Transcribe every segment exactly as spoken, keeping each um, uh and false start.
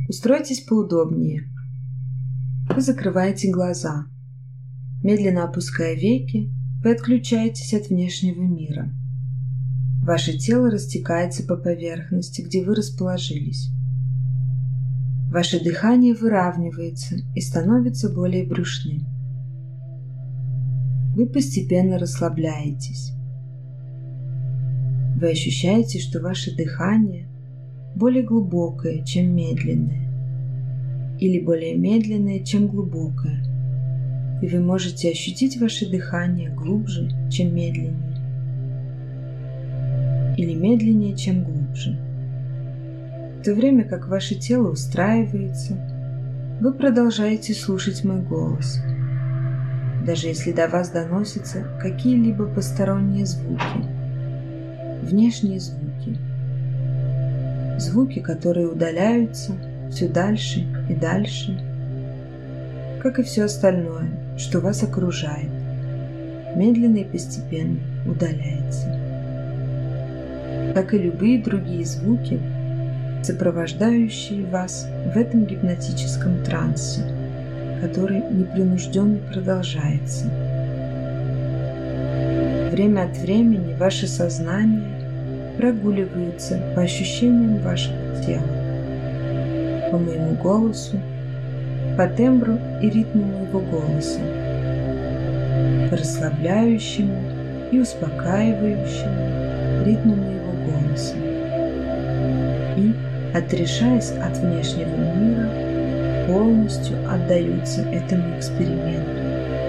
Устройтесь поудобнее. Вы закрываете глаза. Медленно опуская веки, вы отключаетесь от внешнего мира. Ваше тело растекается по поверхности, где вы расположились. Ваше дыхание выравнивается и становится более брюшным. Вы постепенно расслабляетесь. Вы ощущаете, что ваше дыхание более глубокое, чем медленное, или более медленное, чем глубокое, и вы можете ощутить ваше дыхание глубже, чем медленнее, или медленнее, чем глубже. В то время как ваше тело устраивается, вы продолжаете слушать мой голос, даже если до вас доносятся какие-либо посторонние звуки, внешние звуки, звуки, которые удаляются все дальше и дальше, как и все остальное, что вас окружает, медленно и постепенно удаляется. Как и любые другие звуки, сопровождающие вас в этом гипнотическом трансе, который непринужденно продолжается. Время от времени ваше сознание прогуливается по ощущениям вашего тела, по моему голосу, по тембру и ритму моего голоса, по расслабляющему и успокаивающему ритму моего голоса. И, отрешаясь от внешнего мира, полностью отдаются этому эксперименту.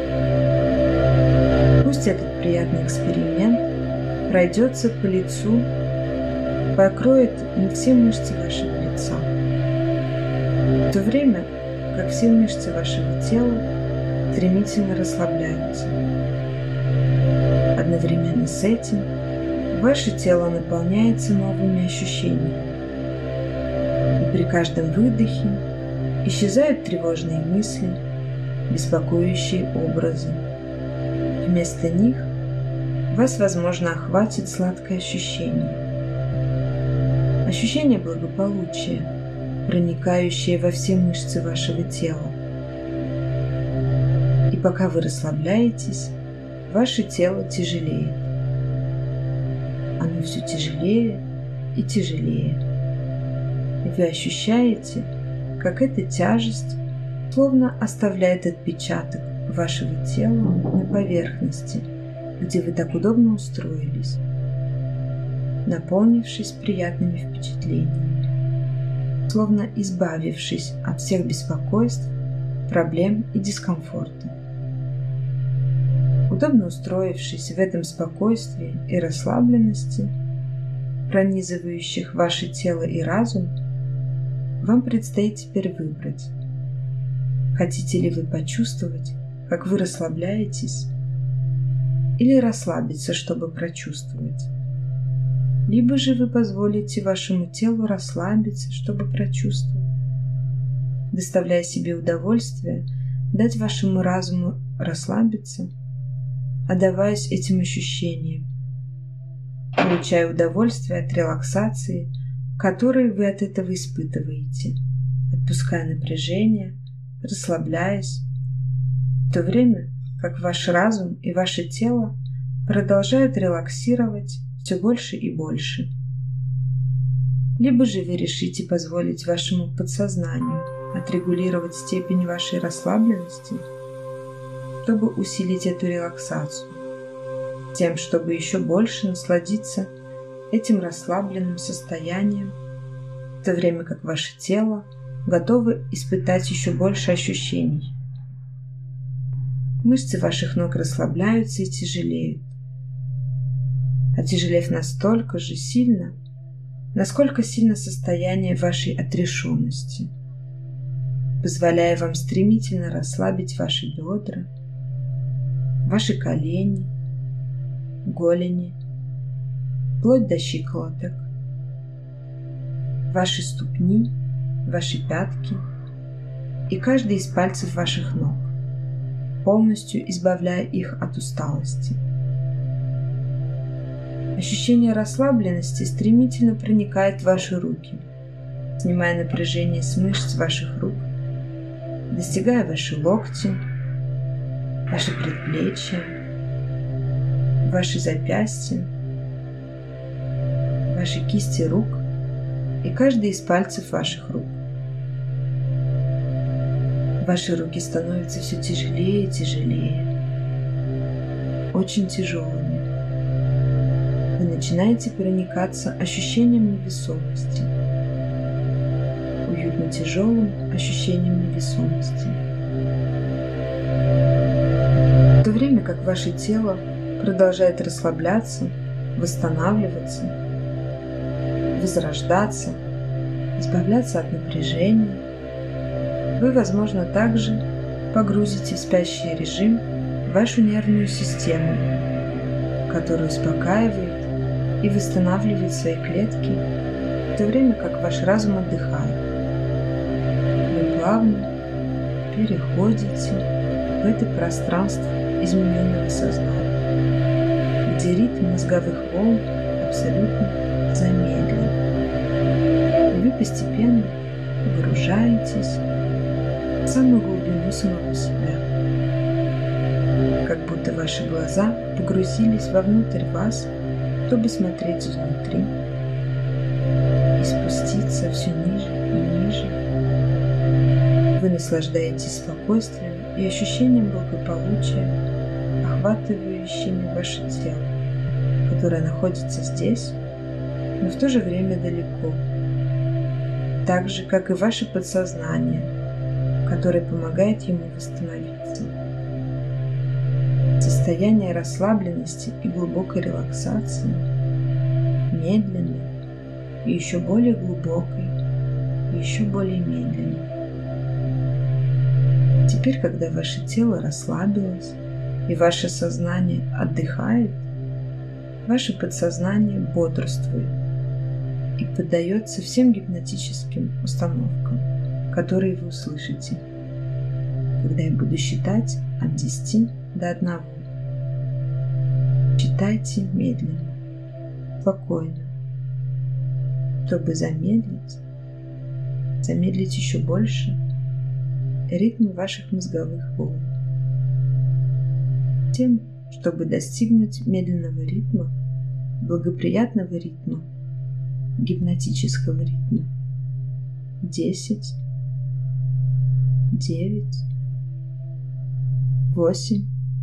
Пусть этот приятный эксперимент пройдется по лицу, покроет не все мышцы вашего лица, в то время как все мышцы вашего тела стремительно расслабляются. Одновременно с этим ваше тело наполняется новыми ощущениями, и при каждом выдохе исчезают тревожные мысли, беспокоящие образы. Вместо них вас, возможно, охватит сладкое ощущение. Ощущение благополучия, проникающее во все мышцы вашего тела. И пока вы расслабляетесь, ваше тело тяжелеет. Оно все тяжелее и тяжелее. И вы ощущаете, как эта тяжесть словно оставляет отпечаток вашего тела на поверхности, где вы так удобно устроились, наполнившись приятными впечатлениями, словно избавившись от всех беспокойств, проблем и дискомфорта. Удобно устроившись в этом спокойствии и расслабленности, пронизывающих ваше тело и разум, вам предстоит теперь выбрать, хотите ли вы почувствовать, как вы расслабляетесь, или расслабиться, чтобы прочувствовать. Либо же вы позволите вашему телу расслабиться, чтобы прочувствовать, доставляя себе удовольствие, дать вашему разуму расслабиться, отдаваясь этим ощущениям, получая удовольствие от релаксации, которую вы от этого испытываете, отпуская напряжение, расслабляясь, в то время как ваш разум и ваше тело продолжают релаксировать все больше и больше. Либо же вы решите позволить вашему подсознанию отрегулировать степень вашей расслабленности, чтобы усилить эту релаксацию, тем, чтобы еще больше насладиться этим расслабленным состоянием, в то время как ваше тело готово испытать еще больше ощущений. Мышцы ваших ног расслабляются и тяжелеют, отяжелев настолько же сильно, насколько сильно состояние вашей отрешенности, позволяя вам стремительно расслабить ваши бедра, ваши колени, голени, вплоть до щиколоток, ваши ступни, ваши пятки и каждый из пальцев ваших ног, полностью избавляя их от усталости. Ощущение расслабленности стремительно проникает в ваши руки, снимая напряжение с мышц ваших рук, достигая ваши локти, ваши предплечья, ваши запястья, ваши кисти рук и каждый из пальцев ваших рук. Ваши руки становятся все тяжелее и тяжелее, очень тяжелыми. Вы начинаете проникаться ощущением невесомости, уютно тяжелым ощущением невесомости. В то время как ваше тело продолжает расслабляться, восстанавливаться, возрождаться, избавляться от напряжения, вы, возможно, также погрузите в спящий режим вашу нервную систему, которая успокаивает и восстанавливает свои клетки, в то время как ваш разум отдыхает. Вы плавно переходите в это пространство измененного сознания, где ритм мозговых волн абсолютно замедлен. И вы постепенно погружаетесь в самую глубину самого себя, как будто ваши глаза погрузились вовнутрь вас, чтобы смотреть изнутри и спуститься все ниже и ниже. Вы наслаждаетесь спокойствием и ощущением благополучия, охватывающими ваше тело, которое находится здесь, но в то же время далеко, так же, как и ваше подсознание, которое помогает ему восстановиться. Состояние расслабленности и глубокой релаксации, медленной и еще более глубокой, и еще более медленной. Теперь, когда ваше тело расслабилось и ваше сознание отдыхает, ваше подсознание бодрствует и поддается всем гипнотическим установкам, которые вы услышите, когда я буду считать от десяти до одного. Считайте медленно, спокойно, чтобы замедлить, замедлить еще больше ритм ваших мозговых волн. Тем, чтобы достигнуть медленного ритма, благоприятного ритма, гипнотического ритма. Десять, девять, восемь.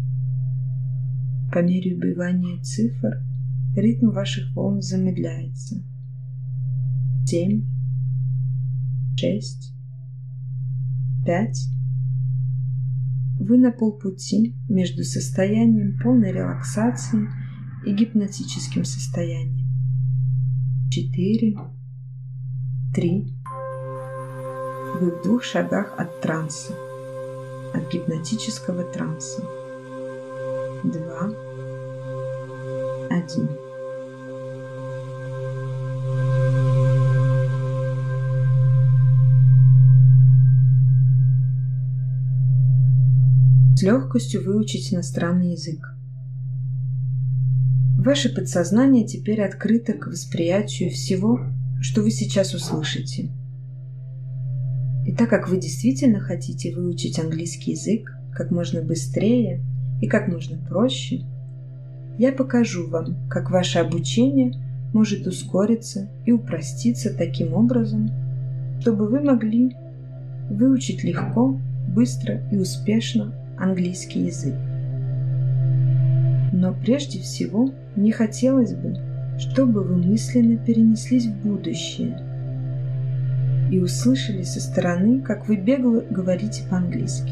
По мере убывания цифр ритм ваших волн замедляется. Семь, шесть, пять. Вы на полпути между состоянием полной релаксации и гипнотическим состоянием. Четыре, три. Вы в двух шагах от транса, от гипнотического транса. Два, один. С легкостью выучить иностранный язык. Ваше подсознание теперь открыто к восприятию всего, что вы сейчас услышите. И так как вы действительно хотите выучить английский язык как можно быстрее и как можно проще, я покажу вам, как ваше обучение может ускориться и упроститься таким образом, чтобы вы могли выучить легко, быстро и успешно английский язык. Но прежде всего мне хотелось бы, чтобы вы мысленно перенеслись в будущее и услышали со стороны, как вы бегло говорите по-английски.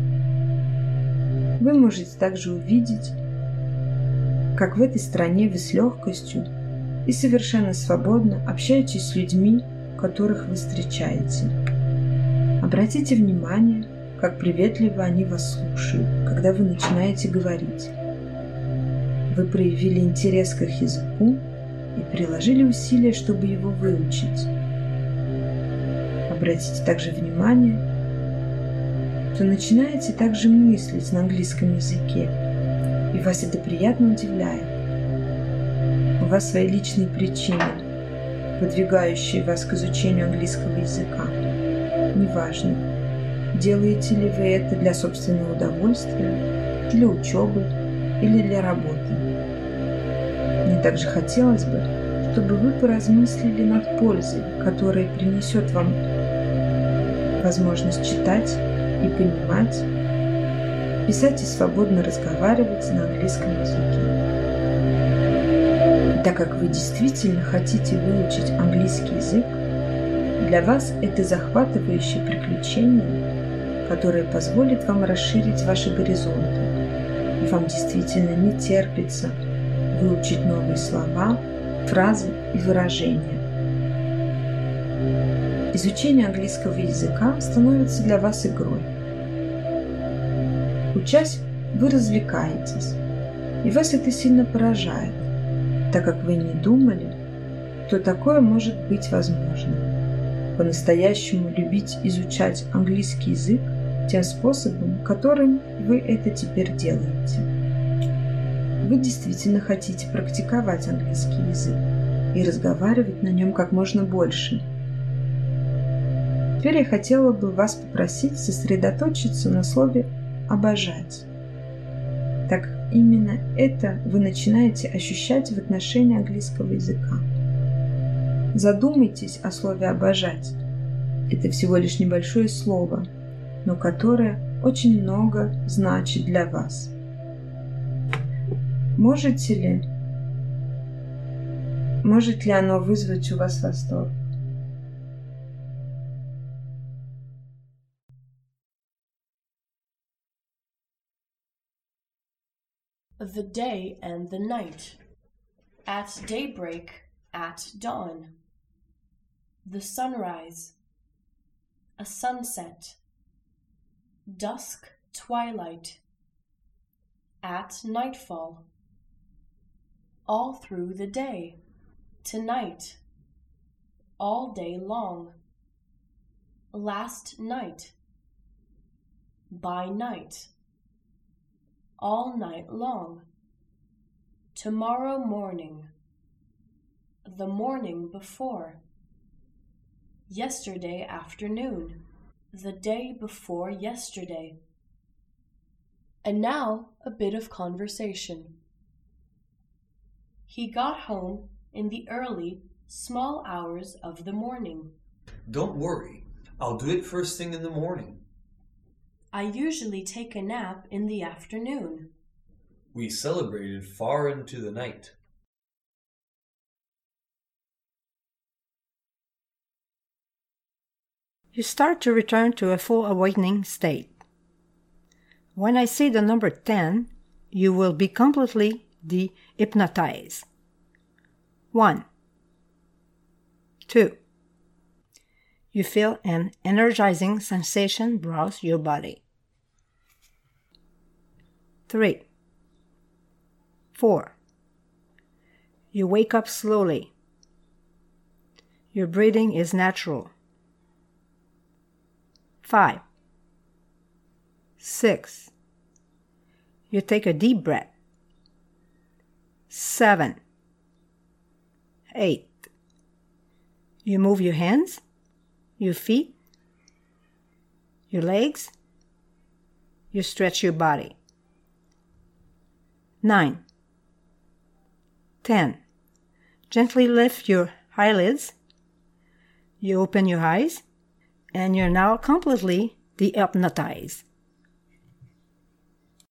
Вы можете также увидеть, как в этой стране вы с легкостью и совершенно свободно общаетесь с людьми, которых вы встречаете. Обратите внимание, как приветливо они вас слушают, когда вы начинаете говорить. Вы проявили интерес к их языку и приложили усилия, чтобы его выучить. Обратите также внимание, что начинаете также мыслить на английском языке, и вас это приятно удивляет. У вас свои личные причины, подвигающие вас к изучению английского языка. Неважно, делаете ли вы это для собственного удовольствия, для учебы или для работы. Мне также хотелось бы, чтобы вы поразмыслили над пользой, которая принесет вам возможность читать и понимать, писать и свободно разговаривать на английском языке. И так как вы действительно хотите выучить английский язык, для вас это захватывающее приключение, которое позволит вам расширить ваши горизонты, и вам действительно не терпится выучить новые слова, фразы и выражения. Изучение английского языка становится для вас игрой. Учась, вы развлекаетесь, и вас это сильно поражает, так как вы не думали, что такое может быть возможно. По-настоящему любить изучать английский язык тем способом, которым вы это теперь делаете. Вы действительно хотите практиковать английский язык и разговаривать на нем как можно больше. Теперь я хотела бы вас попросить сосредоточиться на слове «обожать». Так именно это вы начинаете ощущать в отношении английского языка. Задумайтесь о слове «обожать». Это всего лишь небольшое слово, но которое очень много значит для вас. Можете ли, может ли оно вызвать у вас восторг? The day and the night, at daybreak, at dawn, the sunrise, a sunset, dusk, twilight, at nightfall, all through the day, tonight, all day long, last night, by night, all night long, tomorrow morning, the morning before, yesterday afternoon, the day before yesterday. And now a bit of conversation. He got home in the early, small hours of the morning. Don't worry, I'll do it first thing in the morning. I usually take a nap in the afternoon. We celebrated far into the night. You start to return to a full awakening state. When I say the number ten, you will be completely de-hypnotized. One. Two. You feel an energizing sensation browse your body. Three. Four. You wake up slowly. Your breathing is natural. Five. Six. You take a deep breath. Seven. Eight. You move your hands, your feet, your legs. You stretch your body. Nine. Ten. Gently lift your eyelids. You open your eyes, and you're now completely de-hypnotized.